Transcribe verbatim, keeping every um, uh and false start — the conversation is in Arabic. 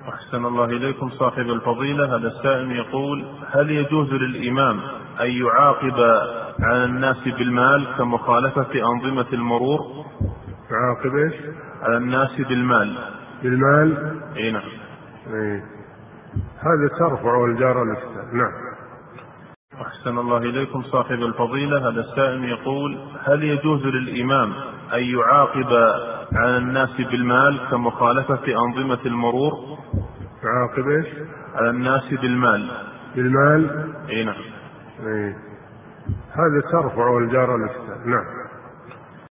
أحسن الله إليكم صاحب الفضيلة. هذا السائل يقول: هل يجوز للإمام أن يعاقب على الناس بالمال كمخالفة أنظمة المرور؟ يعاقب ايش؟ على الناس بالمال. بالمال؟ اي نعم. ايه. هذا ترفع الجار الإسلام. نعم. أحسن الله إليكم صاحب الفضيلة. هذا السائل يقول: هل يجوز للإمام أن يعاقب على الناس بالمال كمخالفة أنظمة المرور؟ يعاقب ايش؟ على الناس بالمال. بالمال؟ اي نعم. ايه. هذا ترفع الجار الإسلام. نعم.